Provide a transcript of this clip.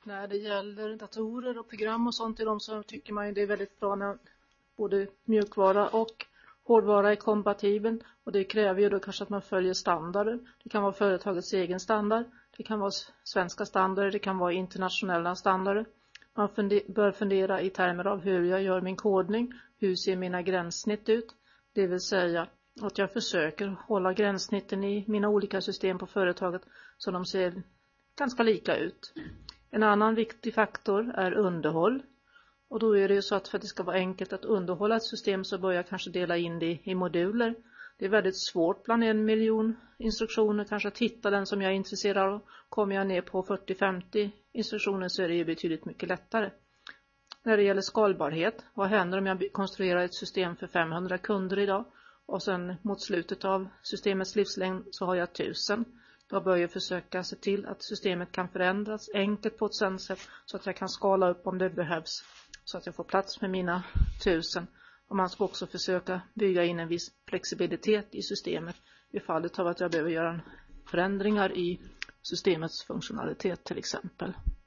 När det gäller datorer och program och sånt i dem så tycker man ju det är väldigt bra när både mjukvara och hårdvara är kompatibel. Och det kräver ju då kanske att man följer standarder. Det kan vara företagets egen standard. Det kan vara svenska standarder. Det kan vara internationella standarder. Man bör fundera i termer av hur jag gör min kodning. Hur ser mina gränssnitt ut? Det vill säga att jag försöker hålla gränssnitten i mina olika system på företaget så de ser ganska lika ut. En annan viktig faktor är underhåll. Och då är det ju så att för att det ska vara enkelt att underhålla ett system så bör jag kanske dela in det i moduler. Det är väldigt svårt bland 1 miljon instruktioner kanske att hitta den som jag är intresserad av. Kommer jag ner på 40-50 instruktioner så är det ju betydligt mycket lättare. När det gäller skalbarhet, vad händer om jag konstruerar ett system för 500 kunder idag och sen mot slutet av systemets livslängd så har jag 1000. Då bör jag försöka se till att systemet kan förändras enkelt på ett sådant sätt så att jag kan skala upp om det behövs. Så att jag får plats med mina 1000. Och man ska också försöka bygga in en viss flexibilitet i systemet i fallet av att jag behöver göra förändringar i systemets funktionalitet till exempel.